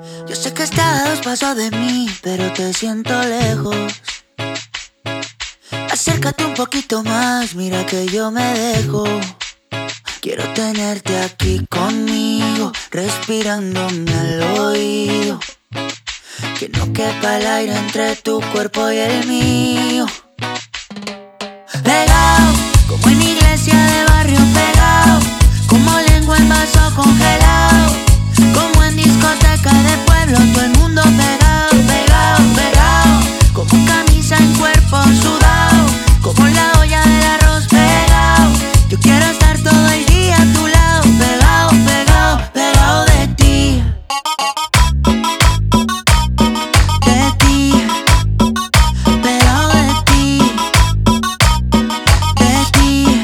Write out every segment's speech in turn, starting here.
Yo sé que estás a dos pasos de mí, pero te siento lejos. Acércate un poquito más, mira que yo me dejo. Quiero tenerte aquí conmigo, respirándome al oído. Que no quepa el aire entre tu cuerpo y el mío. Pegado, como en iglesia de barrio pegado, como lengua en vaso congelado, como en discoteca de pueblo, todo el mundo pegado, pegado, pegado, como camisa en cuerpo sudado, como la olla del arroz pegado. Yo quiero estar todo el día a tu lado, pegado, pegado, pegado de ti. De ti, pegado de ti. De ti,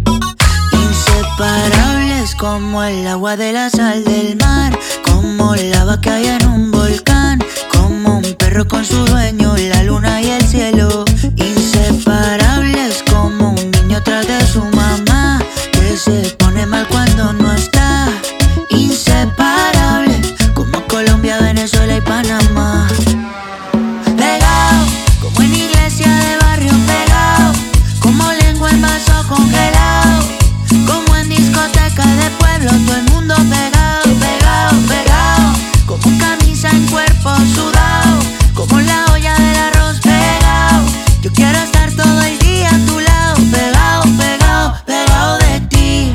inseparables como el agua de la sal del mar, como lava que hay en un volcán, como un perro con su dueño, la luna y el cielo. Inseparables como un niño tras de su mamá, que se pone mal cuando no está. Inseparables como Colombia, Venezuela y Panamá. Pegado, como en iglesia de barrio pegado, como lengua en vaso congelado, como en discoteca de pueblo, todo el mundo pegado, pegado, pegado, como camisa en cuerpo sudado, como la olla del arroz pegado. Yo quiero estar todo el día a tu lado, pegado, pegado, pegado de ti.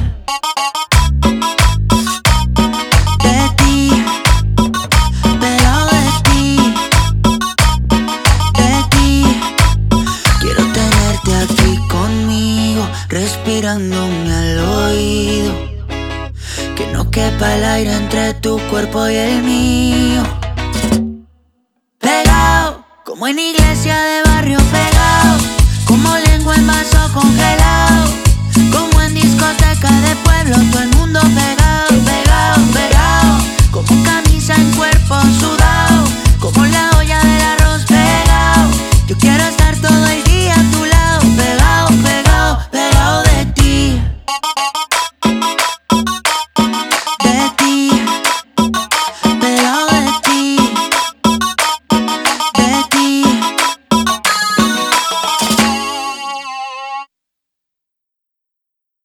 De ti, pegado de ti. De ti, quiero tenerte aquí conmigo, respirándome al oído. Que no quepa el aire entre tu cuerpo y el mío. Pegado, como en iglesia de barrio pegado, como lengua en vaso congelado.